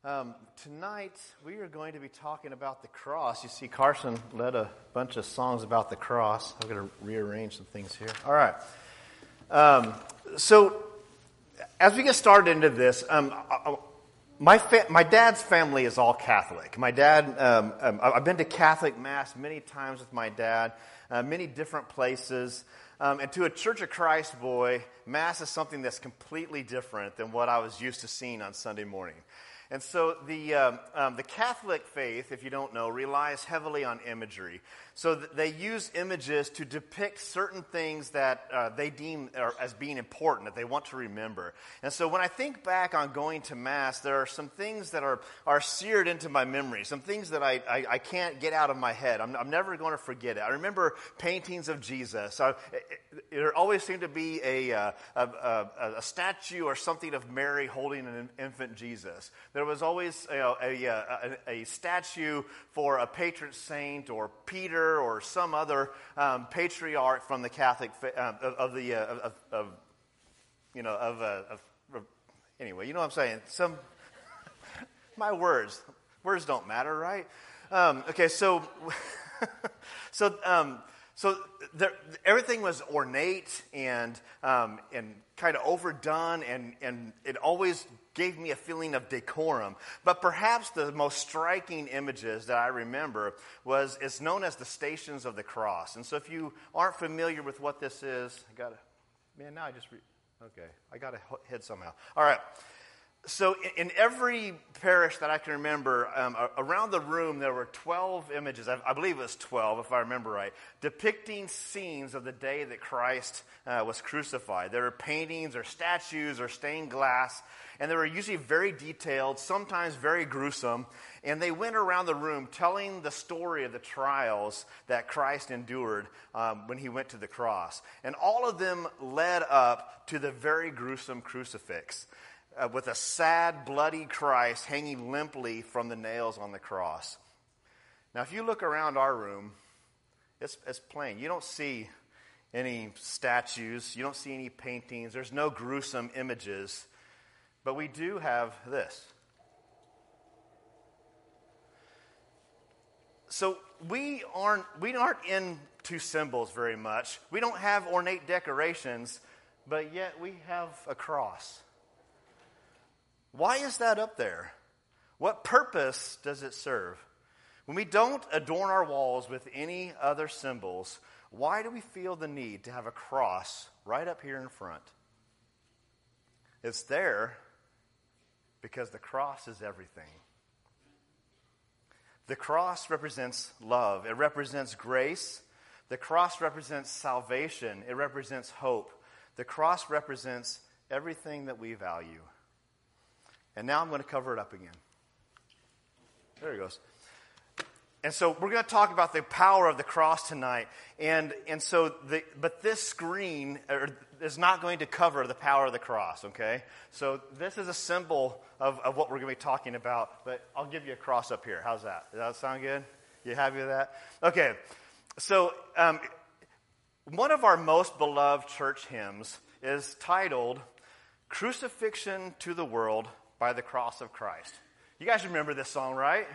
Tonight, we are going to be talking about the cross. You see, Carson led a bunch of songs about the cross. I'm going to rearrange some things here. All right. So, as we get started into this, my dad's family is all Catholic. My dad, I've been to Catholic Mass many times with my dad, many different places. And to a Church of Christ boy, Mass is something that's completely different than what I was used to seeing on Sunday morning. And so the Catholic faith, if you don't know, relies heavily on imagery. So they use images to depict certain things that they deem as being important, that they want to remember. And so when I think back on going to Mass, there are some things that are seared into my memory, some things that I can't get out of my head. I'm never going to forget it. I remember paintings of Jesus. There always seemed to be a statue or something of Mary holding an infant Jesus. There was always a statue for a patron saint or Peter or some other patriarch from the Catholic anyway, you know what I'm saying? My words don't matter, right? Okay, so everything was ornate and kind of overdone, and it always gave me a feeling of decorum. But perhaps the most striking images that I remember is known as the Stations of the Cross. And so if you aren't familiar with what this is, I got to hit somehow. All right. So in every parish that I can remember, around the room there were 12 images, I believe it was 12 if I remember right, depicting scenes of the day that Christ was crucified. There were paintings or statues or stained glass, and they were usually very detailed, sometimes very gruesome, and they went around the room telling the story of the trials that Christ endured when he went to the cross. And all of them led up to the very gruesome crucifix. With a sad, bloody Christ hanging limply from the nails on the cross. Now, if you look around our room, it's plain. You don't see any statues. You don't see any paintings. There's no gruesome images. But we do have this. So we aren't into symbols very much. We don't have ornate decorations, but yet we have a cross. Why is that up there? What purpose does it serve? When we don't adorn our walls with any other symbols, why do we feel the need to have a cross right up here in front? It's there because the cross is everything. The cross represents love. It represents grace. The cross represents salvation. It represents hope. The cross represents everything that we value. And now I'm going to cover it up again. There it goes. And so we're going to talk about the power of the cross tonight. But this screen is not going to cover the power of the cross, okay? So this is a symbol of what we're going to be talking about. But I'll give you a cross up here. How's that? Does that sound good? You happy with that? Okay. So one of our most beloved church hymns is titled "Crucifixion to the World by the Cross of Christ." You guys remember this song, right?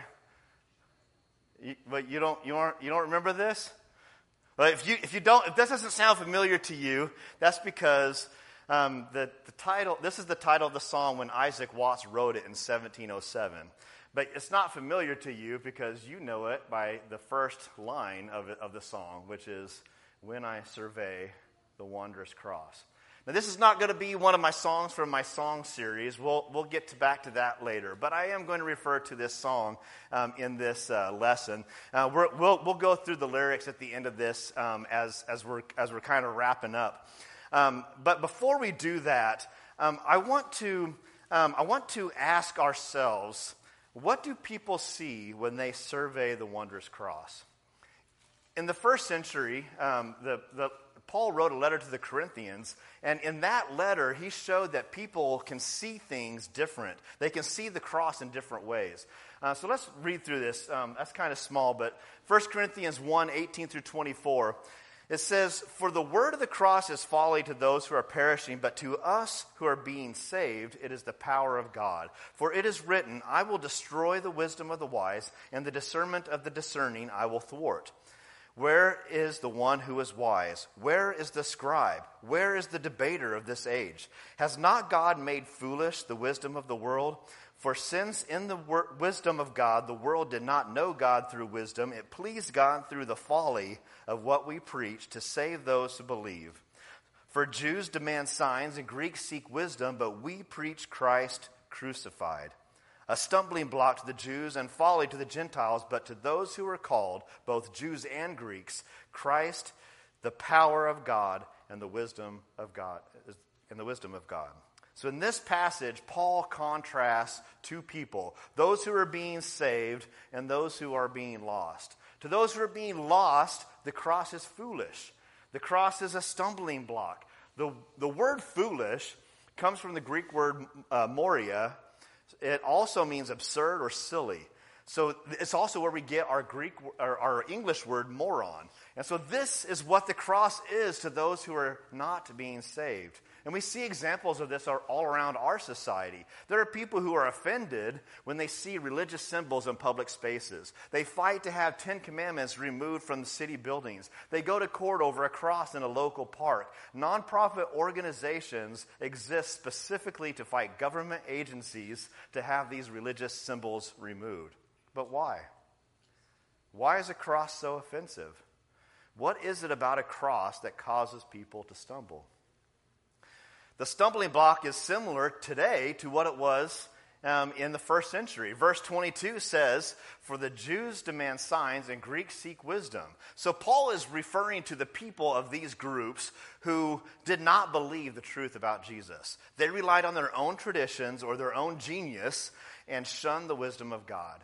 But you don't remember this? Well, if this doesn't sound familiar to you, that's because the title. This is the title of the song when Isaac Watts wrote it in 1707. But it's not familiar to you because you know it by the first line of the song, which is "When I Survey the Wondrous Cross." Now, this is not going to be one of my songs from my song series. We'll get back to that later. But I am going to refer to this song in this lesson. We'll go through the lyrics at the end of this as we're kind of wrapping up. But before we do that, I want to ask ourselves, what do people see when they survey the wondrous cross? In the first century, Paul wrote a letter to the Corinthians, and in that letter, he showed that people can see things different. They can see the cross in different ways. So let's read through this. That's kind of small, but 1 Corinthians 1, 18 through 24. It says, "For the word of the cross is folly to those who are perishing, but to us who are being saved, it is the power of God. For it is written, I will destroy the wisdom of the wise, and the discernment of the discerning I will thwart. Where is the one who is wise? Where is the scribe? Where is the debater of this age? Has not God made foolish the wisdom of the world? For since in the wisdom of God the world did not know God through wisdom, it pleased God through the folly of what we preach to save those who believe. For Jews demand signs and Greeks seek wisdom, but we preach Christ crucified. A stumbling block to the Jews and folly to the Gentiles, but to those who are called, both Jews and Greeks, Christ, the power of God and the wisdom of God. So in this passage, Paul contrasts two people, those who are being saved and those who are being lost. To those who are being lost, the cross is foolish. The cross is a stumbling block. The word foolish comes from the Greek word moria. It also means absurd or silly. So it's also where we get our English word moron. And so this is what the cross is to those who are not being saved. And we see examples of this all around our society. There are people who are offended when they see religious symbols in public spaces. They fight to have 10 Commandments removed from the city buildings. They go to court over a cross in a local park. Nonprofit organizations exist specifically to fight government agencies to have these religious symbols removed. But why? Why is a cross so offensive? What is it about a cross that causes people to stumble? The stumbling block is similar today to what it was in the first century. Verse 22 says, "For the Jews demand signs and Greeks seek wisdom." So Paul is referring to the people of these groups who did not believe the truth about Jesus. They relied on their own traditions or their own genius and shunned the wisdom of God.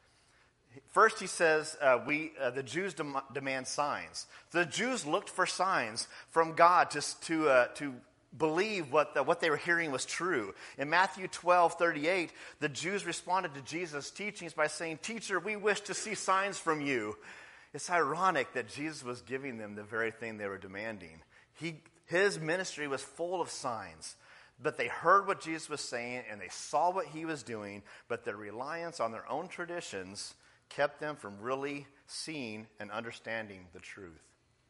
First, he says, the Jews demand signs. The Jews looked for signs from God to believe what they were hearing was true. In Matthew 12:38, the Jews responded to Jesus' teachings by saying, "Teacher, we wish to see signs from you." It's ironic that Jesus was giving them the very thing they were demanding. His ministry was full of signs. But they heard what Jesus was saying and they saw what he was doing, but their reliance on their own traditions kept them from really seeing and understanding the truth.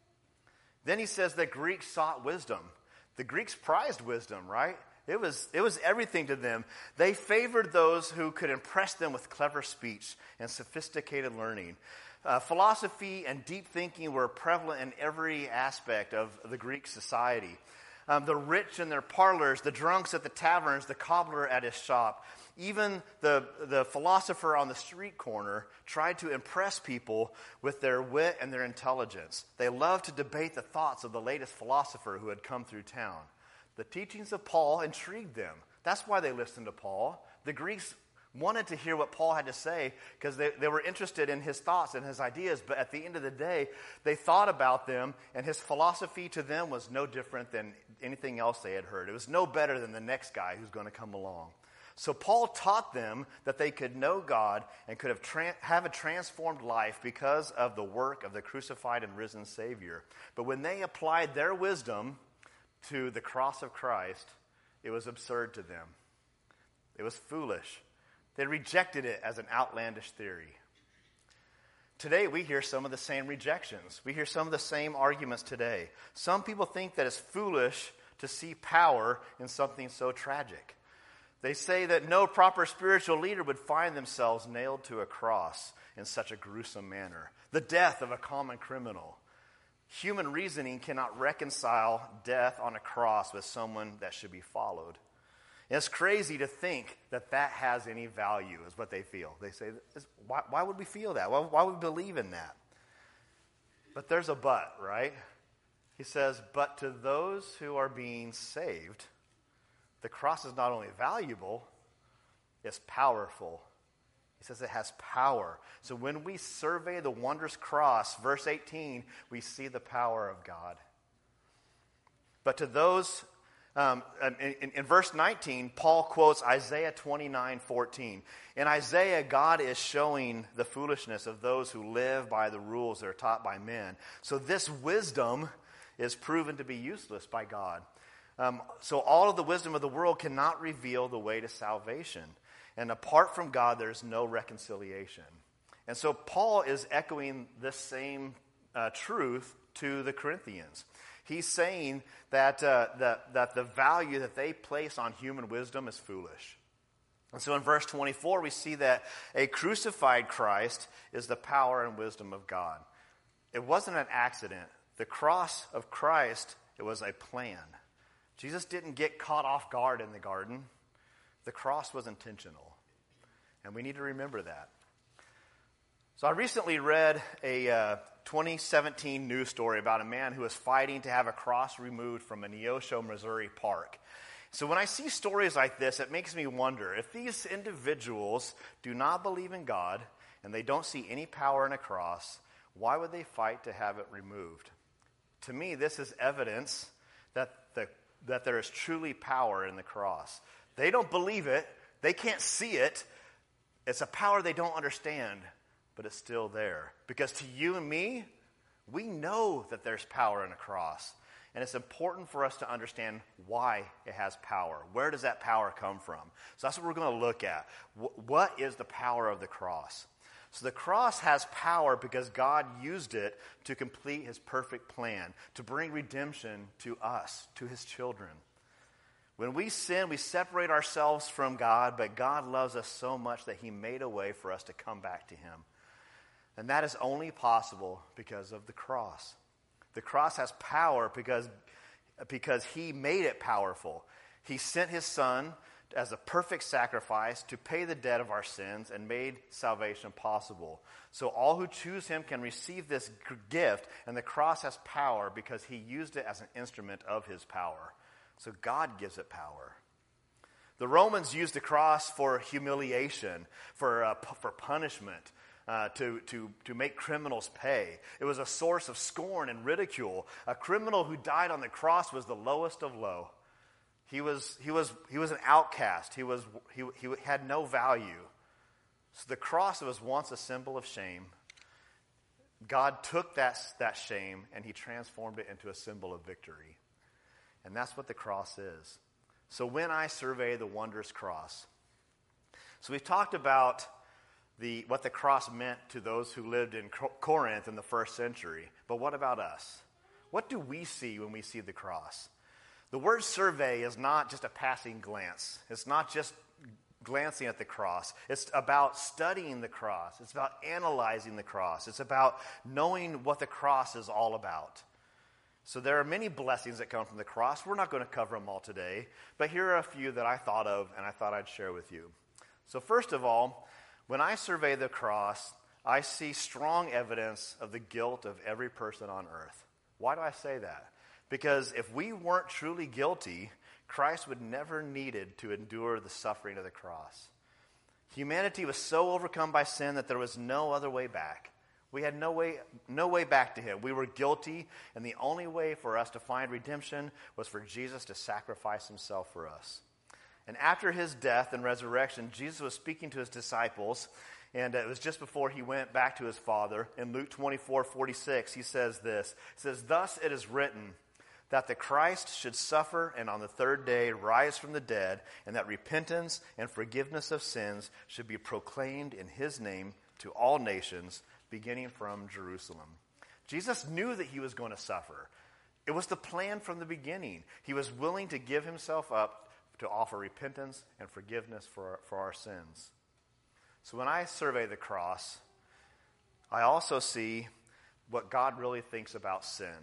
Then he says that Greeks sought wisdom. The Greeks prized wisdom, right? It was everything to them. They favored those who could impress them with clever speech and sophisticated learning. Philosophy and deep thinking were prevalent in every aspect of the Greek society. The rich in their parlors, the drunks at the taverns, the cobbler at his shop. Even the philosopher on the street corner tried to impress people with their wit and their intelligence. They loved to debate the thoughts of the latest philosopher who had come through town. The teachings of Paul intrigued them. That's why they listened to Paul. The Greeks wanted to hear what Paul had to say because they were interested in his thoughts and his ideas. But at the end of the day, they thought about them, and his philosophy to them was no different than anything else they had heard. It was no better than the next guy who's going to come along. So Paul taught them that they could know God and could have a transformed life because of the work of the crucified and risen Savior. But when they applied their wisdom to the cross of Christ, it was absurd to them. It was foolish. They rejected it as an outlandish theory. Today, we hear some of the same rejections. We hear some of the same arguments today. Some people think that it's foolish to see power in something so tragic. They say that no proper spiritual leader would find themselves nailed to a cross in such a gruesome manner. The death of a common criminal. Human reasoning cannot reconcile death on a cross with someone that should be followed. And it's crazy to think that has any value, is what they feel. They say, why would we feel that? Why would we believe in that? But there's a but, right? He says, but to those who are being saved, the cross is not only valuable, it's powerful. He says it has power. So when we survey the wondrous cross, verse 18, we see the power of God. But to those In verse 19, Paul quotes Isaiah 29:14. In Isaiah, God is showing the foolishness of those who live by the rules that are taught by men. So this wisdom is proven to be useless by God. So all of the wisdom of the world cannot reveal the way to salvation. And apart from God, there's no reconciliation. And so Paul is echoing this same truth to the Corinthians. He's saying that the value that they place on human wisdom is foolish. And so in verse 24, we see that a crucified Christ is the power and wisdom of God. It wasn't an accident. The cross of Christ, it was a plan. Jesus didn't get caught off guard in the garden. The cross was intentional. And we need to remember that. So I recently read a 2017 news story about a man who was fighting to have a cross removed from a Neosho, Missouri park. So when I see stories like this, it makes me wonder, if these individuals do not believe in God and they don't see any power in a cross, why would they fight to have it removed? To me, this is evidence that there is truly power in the cross. They don't believe it. They can't see it. It's a power they don't understand, but it's still there. Because to you and me, we know that there's power in a cross. And it's important for us to understand why it has power. Where does that power come from? So that's what we're going to look at. What is the power of the cross? So the cross has power because God used it to complete his perfect plan, to bring redemption to us, to his children. When we sin, we separate ourselves from God, but God loves us so much that he made a way for us to come back to him. And that is only possible because of the cross. The cross has power because he made it powerful. He sent his son as a perfect sacrifice to pay the debt of our sins and made salvation possible. So all who choose him can receive this gift, and the cross has power because he used it as an instrument of his power. So God gives it power. The Romans used the cross for humiliation, for punishment, to make criminals pay. It was a source of scorn and ridicule. A criminal who died on the cross was the lowest of low. He was an outcast. He had no value. So the cross was once a symbol of shame. God took that shame and he transformed it into a symbol of victory. And that's what the cross is. So when I survey the wondrous cross, so we've talked about what the cross meant to those who lived in Corinth in the first century. But what about us? What do we see when we see the cross? The word survey is not just a passing glance. It's not just glancing at the cross. It's about studying the cross. It's about analyzing the cross. It's about knowing what the cross is all about. So there are many blessings that come from the cross. We're not going to cover them all today, but here are a few that I thought of and I thought I'd share with you. So first of all, when I survey the cross, I see strong evidence of the guilt of every person on earth. Why do I say that? Because if we weren't truly guilty, Christ would never needed to endure the suffering of the cross. Humanity was so overcome by sin that there was no other way back. We had no way back to him. We were guilty, and the only way for us to find redemption was for Jesus to sacrifice himself for us. And after his death and resurrection, Jesus was speaking to his disciples, and it was just before he went back to his Father. In Luke 24:46, he says this. He says, "Thus it is written, that the Christ should suffer and on the third day rise from the dead, and that repentance and forgiveness of sins should be proclaimed in his name to all nations, beginning from Jerusalem." Jesus knew that he was going to suffer. It was the plan from the beginning. He was willing to give himself up to offer repentance and forgiveness for our sins. So when I survey the cross, I also see what God really thinks about sin.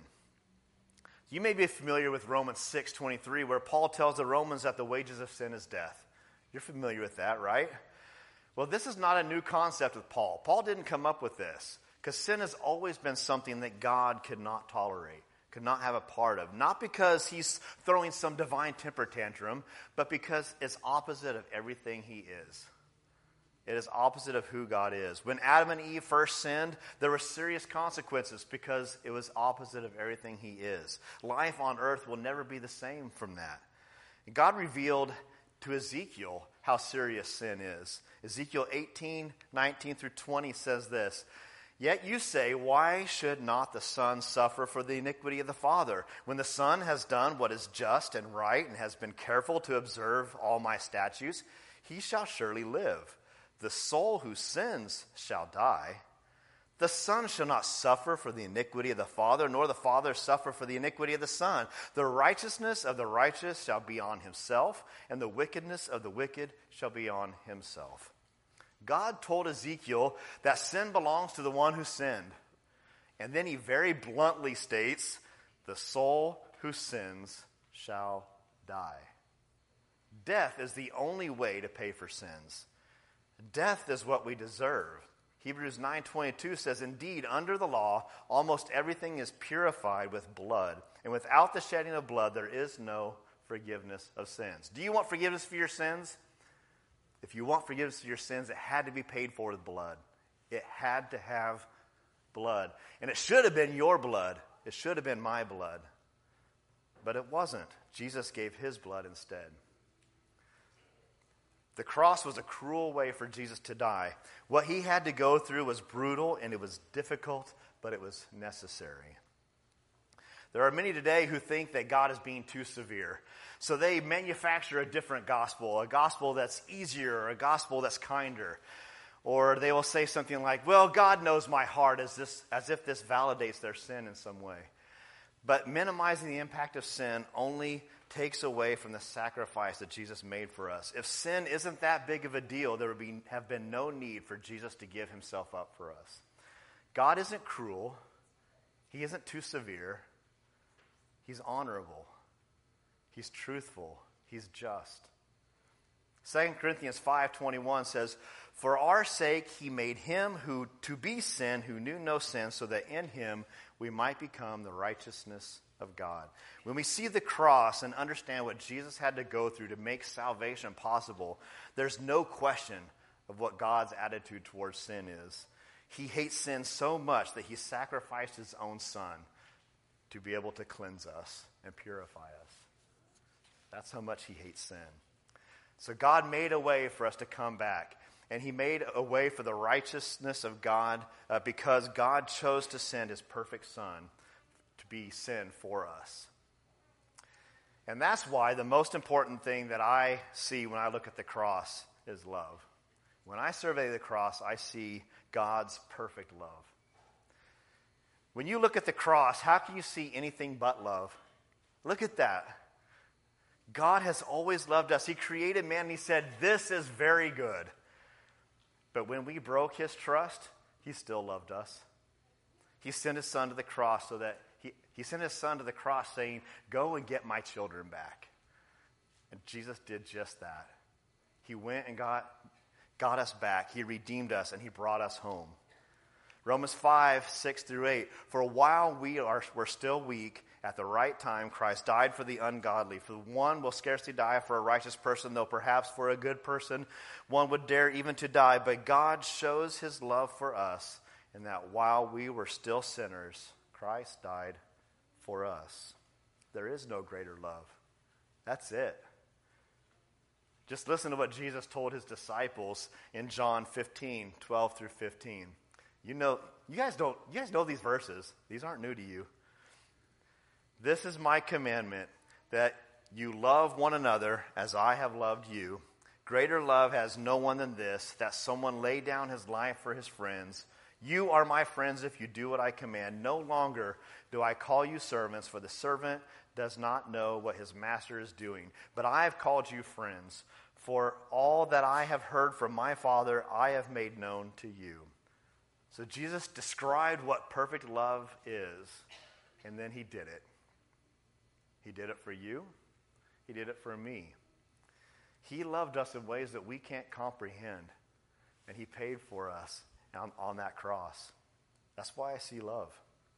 You may be familiar with Romans 6:23, where Paul tells the Romans that the wages of sin is death. You're familiar with that, right? Well, this is not a new concept with Paul. Paul didn't come up with this, because sin has always been something that God could not tolerate, could not have a part of. Not because he's throwing some divine temper tantrum, but because it's opposite of everything he is. It is opposite of who God is. When Adam and Eve first sinned, there were serious consequences because it was opposite of everything he is. Life on earth will never be the same from that. God revealed to Ezekiel how serious sin is. Ezekiel 18:19 through 20 says this, "Yet you say, why should not the son suffer for the iniquity of the father? When the son has done what is just and right and has been careful to observe all my statutes, he shall surely live. The soul who sins shall die. The son shall not suffer for the iniquity of the father, nor the father suffer for the iniquity of the son. The righteousness of the righteous shall be on himself, and the wickedness of the wicked shall be on himself." God told Ezekiel that sin belongs to the one who sinned. And then he very bluntly states, "The soul who sins shall die." Death is the only way to pay for sins. Death is what we deserve. Hebrews 9:22 says, "Indeed, under the law, almost everything is purified with blood. And without the shedding of blood, there is no forgiveness of sins." Do you want forgiveness for your sins? If you want forgiveness of your sins, it had to be paid for with blood. It had to have blood. And it should have been your blood. It should have been my blood. But it wasn't. Jesus gave his blood instead. The cross was a cruel way for Jesus to die. What he had to go through was brutal and it was difficult, but it was necessary. There are many today who think that God is being too severe. So they manufacture a different gospel, a gospel that's easier, or a gospel that's kinder. Or they will say something like, "Well, God knows my heart," as if this validates their sin in some way. But minimizing the impact of sin only takes away from the sacrifice that Jesus made for us. If sin isn't that big of a deal, there would have been no need for Jesus to give himself up for us. God isn't cruel. He isn't too severe. He's honorable. He's truthful. He's just. 2 Corinthians 5:21 says, "For our sake he made him who to be sin who knew no sin, so that in him we might become the righteousness of God." When we see the cross and understand what Jesus had to go through to make salvation possible, there's no question of what God's attitude towards sin is. He hates sin so much that he sacrificed his own son to be able to cleanse us and purify us. That's how much he hates sin. So God made a way for us to come back. And he made a way for the righteousness of God because God chose to send his perfect son to be sin for us. And that's why the most important thing that I see when I look at the cross is love. When I survey the cross, I see God's perfect love. When you look at the cross, how can you see anything but love? Look at that. God has always loved us. He created man and he said, "This is very good." But when we broke his trust, he still loved us. He sent his son to the cross so that he sent his son to the cross saying, "Go and get my children back." And Jesus did just that. He went and got us back. He redeemed us and he brought us home. Romans 5:6-8. "For while we're still weak, at the right time Christ died for the ungodly. For one will scarcely die for a righteous person, though perhaps for a good person one would dare even to die. But God shows his love for us in that while we were still sinners, Christ died for us." There is no greater love. That's it. Just listen to what Jesus told his disciples in John 15:12-15. You guys know these verses. These aren't new to you. "This is my commandment, that you love one another as I have loved you. Greater love has no one than this, that someone lay down his life for his friends. You are my friends if you do what I command. No longer do I call you servants, for the servant does not know what his master is doing. But I have called you friends, for all that I have heard from my Father I have made known to you." So Jesus described what perfect love is, and then he did it. He did it for you. He did it for me. He loved us in ways that we can't comprehend, and he paid for us on that cross. That's why I see love.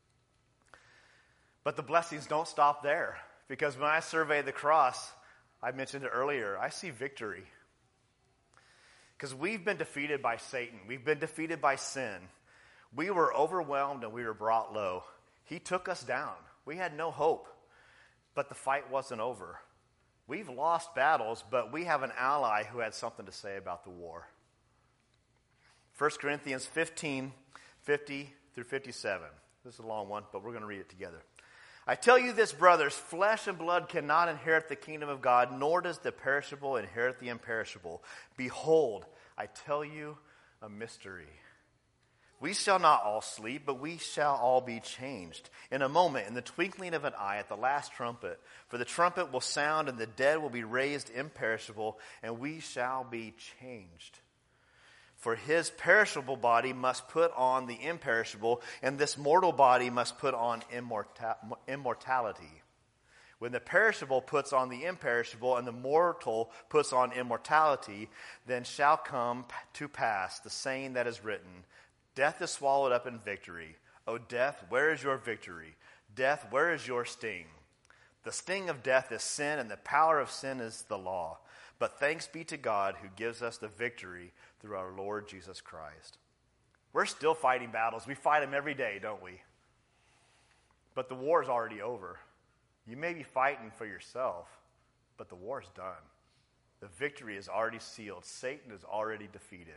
But the blessings don't stop there, because when I survey the cross, I mentioned it earlier, I see victory. Because we've been defeated by Satan. We've been defeated by sin. We were overwhelmed and we were brought low. He took us down. We had no hope. But the fight wasn't over. We've lost battles, but we have an ally who had something to say about the war. 1 Corinthians 15, 50 through 57. This is a long one, but we're going to read it together. I tell you this, brothers, flesh and blood cannot inherit the kingdom of God, nor does the perishable inherit the imperishable. Behold, I tell you a mystery. We shall not all sleep, but we shall all be changed. In a moment, in the twinkling of an eye, at the last trumpet. For the trumpet will sound, and the dead will be raised imperishable, and we shall be changed. For his perishable body must put on the imperishable, and this mortal body must put on immortality. When the perishable puts on the imperishable, and the mortal puts on immortality, then shall come to pass the saying that is written, Death is swallowed up in victory. O death, where is your victory? Death, where is your sting? The sting of death is sin, and the power of sin is the law. But thanks be to God who gives us the victory through our Lord Jesus Christ. We're still fighting battles. We fight them every day, don't we? But the war is already over. You may be fighting for yourself, but the war is done. The victory is already sealed. Satan is already defeated.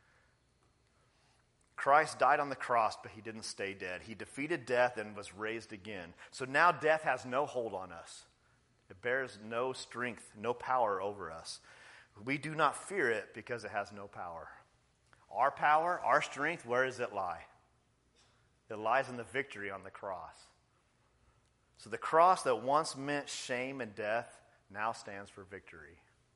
Christ died on the cross, but he didn't stay dead. He defeated death and was raised again. So now death has no hold on us. It bears no strength, no power over us. We do not fear it because it has no power. Our strength, where does it lie? It lies in the victory on the cross. So the cross that once meant shame and death now stands for victory.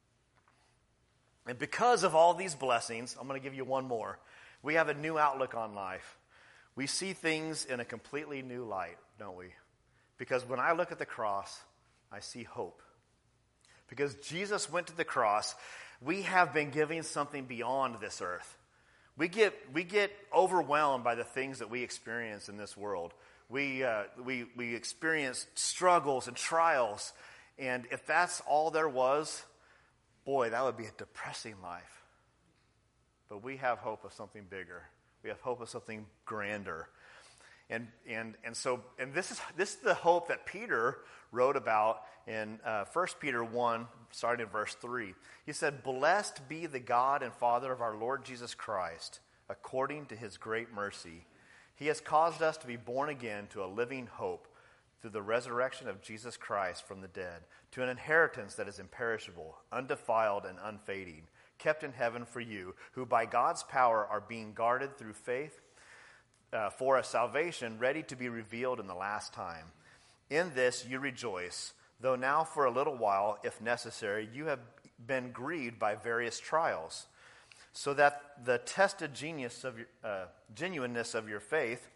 And because of all these blessings, I'm going to give you one more. We have a new outlook on life. We see things in a completely new light, don't we? Because when I look at the cross, I see hope. Because Jesus went to the cross, we have been given something beyond this earth. We get overwhelmed by the things that we experience in this world. We experience struggles and trials, and if that's all there was, boy, that would be a depressing life. But we have hope of something bigger. We have hope of something grander. And this is the hope that Peter wrote about in 1 Peter 1, starting in verse 3. He said, Blessed be the God and Father of our Lord Jesus Christ, according to his great mercy. He has caused us to be born again to a living hope through the resurrection of Jesus Christ from the dead, to an inheritance that is imperishable, undefiled, and unfading, kept in heaven for you, who by God's power are being guarded through faith for a salvation ready to be revealed in the last time. In this you rejoice, though now for a little while, if necessary, you have been grieved by various trials, so that the tested genuineness of your faith,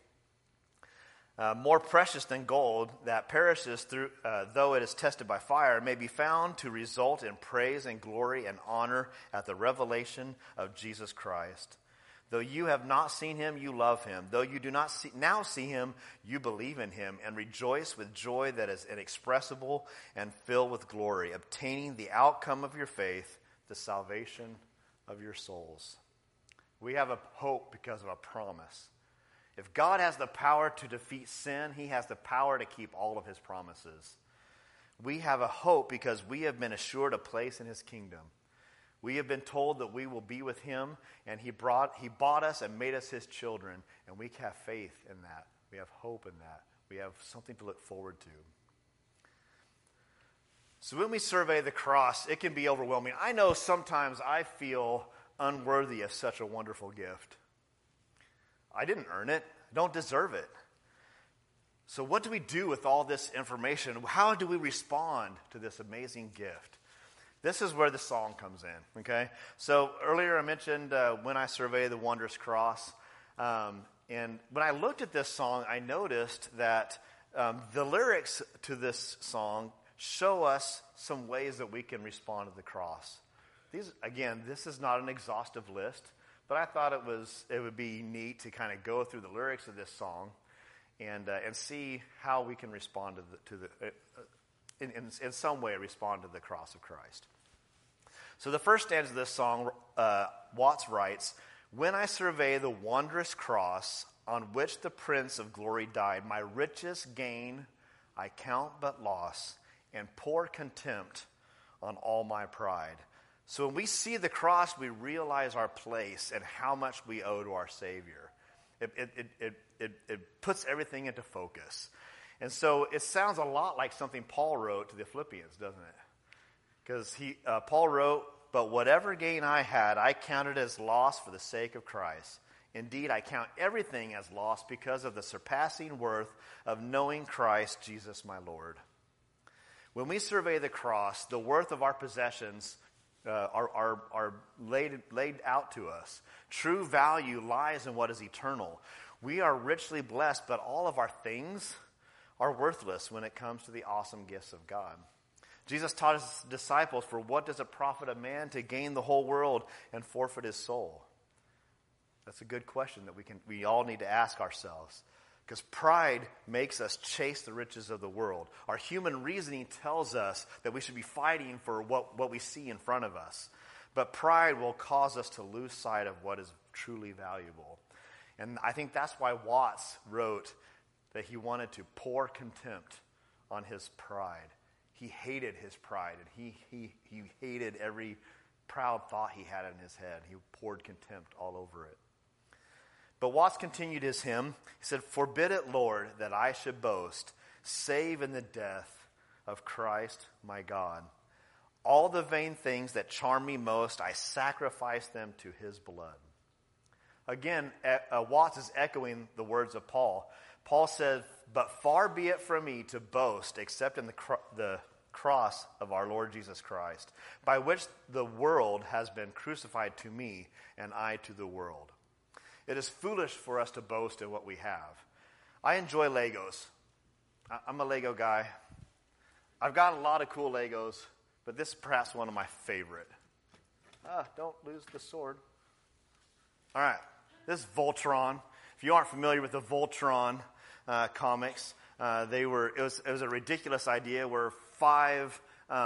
more precious than gold that perishes through, though it is tested by fire, may be found to result in praise and glory and honor at the revelation of Jesus Christ. Though you have not seen him, you love him. Though you do not now see him, you believe in him and rejoice with joy that is inexpressible and filled with glory, obtaining the outcome of your faith, the salvation of your souls. We have a hope because of a promise. If God has the power to defeat sin, he has the power to keep all of his promises. We have a hope because we have been assured a place in his kingdom. We have been told that we will be with him, and he bought us and made us his children, and we have faith in that. We have hope in that. We have something to look forward to. So when we survey the cross, it can be overwhelming. I know sometimes I feel unworthy of such a wonderful gift. I didn't earn it. I don't deserve it. So what do we do with all this information? How do we respond to this amazing gift? This is where the song comes in, okay? So earlier I mentioned When I Survey the Wondrous Cross. And when I looked at this song, I noticed that the lyrics to this song show us some ways that we can respond to the cross. This is not an exhaustive list, but I thought it would be neat to kind of go through the lyrics of this song and see how we can respond in some way respond to the cross of Christ. So the first stanza of this song, Watts writes, When I survey the wondrous cross on which the Prince of Glory died, my richest gain I count but loss, and pour contempt on all my pride. So when we see the cross, we realize our place and how much we owe to our Savior. It puts everything into focus. And so it sounds a lot like something Paul wrote to the Philippians, doesn't it? Because Paul wrote, "But whatever gain I had, I counted as loss for the sake of Christ. Indeed, I count everything as loss because of the surpassing worth of knowing Christ Jesus my Lord." When we survey the cross, the worth of our possessions are laid out to us. True value lies in what is eternal. We are richly blessed, but all of our things are worthless when it comes to the awesome gifts of God. Jesus taught his disciples, "For what does it profit a man to gain the whole world and forfeit his soul?" That's a good question that we all need to ask ourselves. Because pride makes us chase the riches of the world. Our human reasoning tells us that we should be fighting for what we see in front of us. But pride will cause us to lose sight of what is truly valuable. And I think that's why Watts wrote that he wanted to pour contempt on his pride. He hated his pride, and he hated every proud thought he had in his head. He poured contempt all over it. But Watts continued his hymn. He said, "Forbid it, Lord, that I should boast, save in the death of Christ my God. All the vain things that charm me most, I sacrifice them to his blood." Again, Watts is echoing the words of Paul. Paul said, "But far be it from me to boast except in the cross of our Lord Jesus Christ, by which the world has been crucified to me and I to the world." It is foolish for us to boast in what we have. I enjoy Legos. I'm a Lego guy. I've got a lot of cool Legos, but this is perhaps one of my favorite. Don't lose the sword. All right, this is Voltron. If you aren't familiar with the Voltron comics, it was a ridiculous idea where 5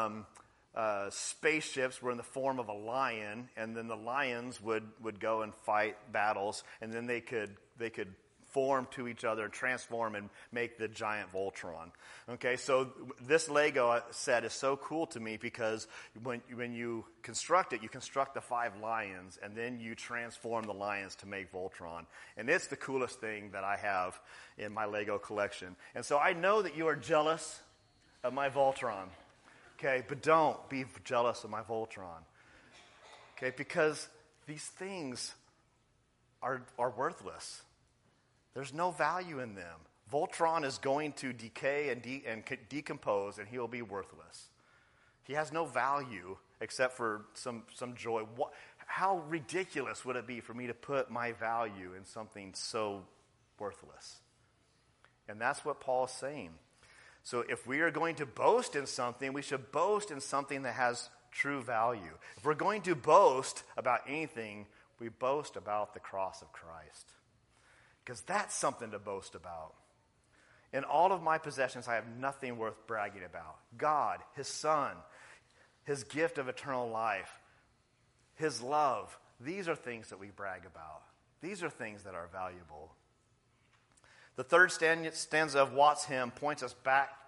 spaceships were in the form of a lion, and then the lions would go and fight battles, and then they could form to each other, transform, and make the giant Voltron. Okay, so this Lego set is so cool to me because when you construct it, you construct the 5 lions, and then you transform the lions to make Voltron. And it's the coolest thing that I have in my Lego collection. And so I know that you are jealous of my Voltron. Okay, but don't be jealous of my Voltron. Okay, because these things are worthless. There's no value in them. Voltron is going to decay and decompose, and he will be worthless. He has no value except for some joy. How ridiculous would it be for me to put my value in something so worthless? And that's what Paul is saying. So if we are going to boast in something, we should boast in something that has true value. If we're going to boast about anything, we boast about the cross of Christ. Because that's something to boast about. In all of my possessions, I have nothing worth bragging about. God, his Son, his gift of eternal life, his love, these are things that we brag about. These are things that are valuable. The third stanza of Watts' hymn points us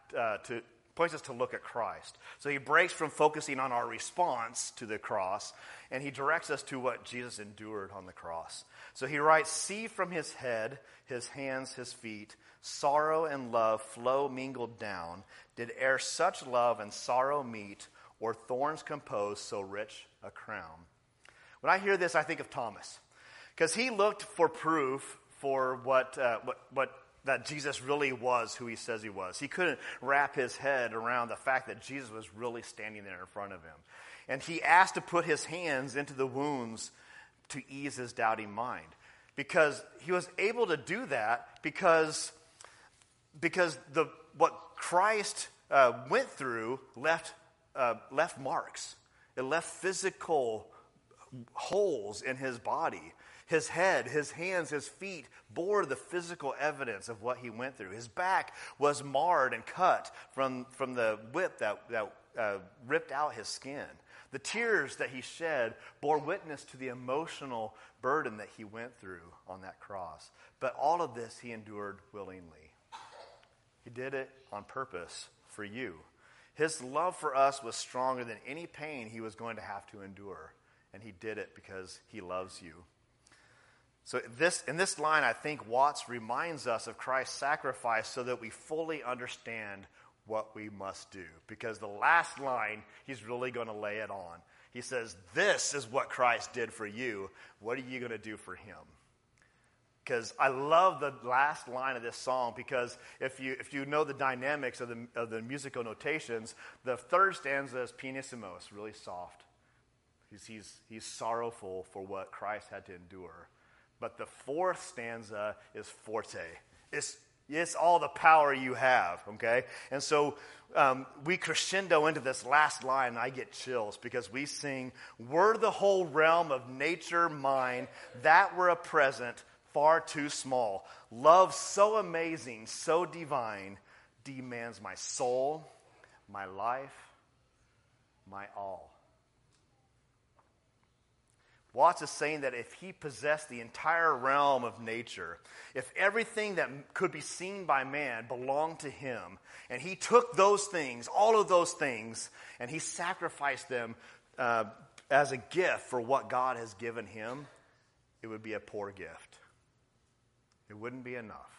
to look at Christ. So he breaks from focusing on our response to the cross, and he directs us to what Jesus endured on the cross. So he writes, "See from his head, his hands, his feet, sorrow and love flow mingled down. Did e'er such love and sorrow meet, or thorns compose so rich a crown?" When I hear this, I think of Thomas, because he looked for proof for what that Jesus really was who he says he was. He couldn't wrap his head around the fact that Jesus was really standing there in front of him. And he asked to put his hands into the wounds to ease his doubting mind. Because he was able to do that because what Christ went through left marks. It left physical holes in his body. His head, his hands, his feet bore the physical evidence of what he went through. His back was marred and cut from the whip that ripped out his skin. The tears that he shed bore witness to the emotional burden that he went through on that cross. But all of this he endured willingly. He did it on purpose for you. His love for us was stronger than any pain he was going to have to endure. And he did it because he loves you. So in this line, I think Watts reminds us of Christ's sacrifice so that we fully understand what we must do. Because the last line, he's really going to lay it on. He says, this is what Christ did for you. What are you going to do for him? Because I love the last line of this song, because if you know the dynamics of the musical notations, the third stanza is pianissimo. It's really soft. He's sorrowful for what Christ had to endure. But the fourth stanza is forte. It's all the power you have, okay? And so we crescendo into this last line, and I get chills because we sing, were the whole realm of nature mine, that were a present far too small. Love so amazing, so divine, demands my soul, my life, my all. Watts is saying that if he possessed the entire realm of nature, if everything that could be seen by man belonged to him, and he took those things, all of those things, and he sacrificed them as a gift for what God has given him, it would be a poor gift. It wouldn't be enough.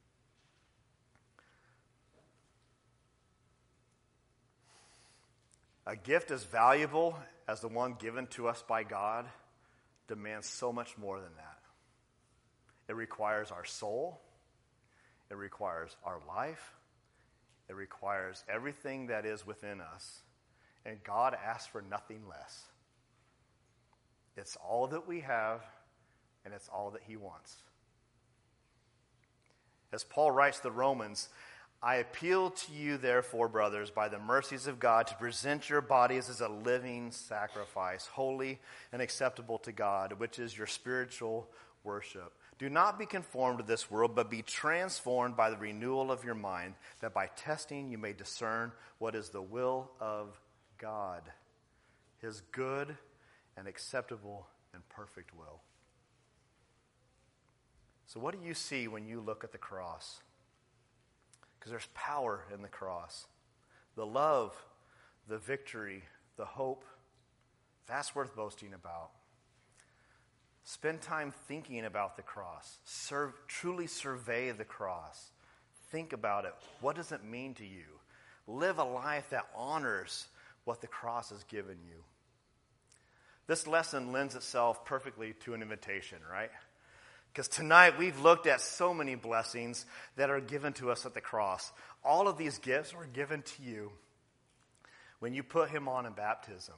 A gift as valuable as the one given to us by God demands so much more than that. It requires our soul. It requires our life. It requires everything that is within us. And God asks for nothing less. It's all that we have, and it's all that he wants. As Paul writes to the Romans, I appeal to you, therefore, brothers, by the mercies of God, to present your bodies as a living sacrifice, holy and acceptable to God, which is your spiritual worship. Do not be conformed to this world, but be transformed by the renewal of your mind, that by testing you may discern what is the will of God, his good and acceptable and perfect will. So what do you see when you look at the cross? Because there's power in the cross. The love, the victory, the hope, that's worth boasting about. Spend time thinking about the cross. Truly survey the cross. Think about it. What does it mean to you? Live a life that honors what the cross has given you. This lesson lends itself perfectly to an invitation, right? Because tonight we've looked at so many blessings that are given to us at the cross. All of these gifts were given to you when you put him on in baptism.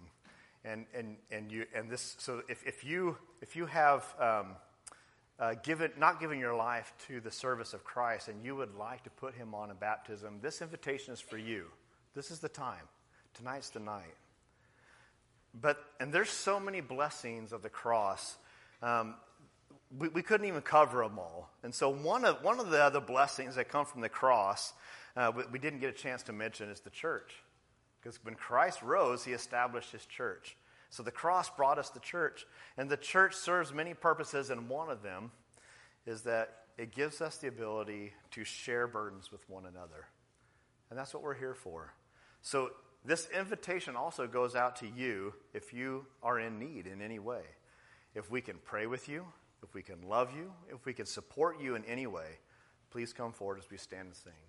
So if you have not given your life to the service of Christ and you would like to put him on in baptism, this invitation is for you. This is the time. Tonight's the night. And there's so many blessings of the cross. We couldn't even cover them all. And so one of the other blessings that come from the cross, we didn't get a chance to mention, is the church. Because when Christ rose, he established his church. So the cross brought us the church. And the church serves many purposes, and one of them is that it gives us the ability to share burdens with one another. And that's what we're here for. So this invitation also goes out to you if you are in need in any way. If we can pray with you, if we can love you, if we can support you in any way, please come forward as we stand and sing.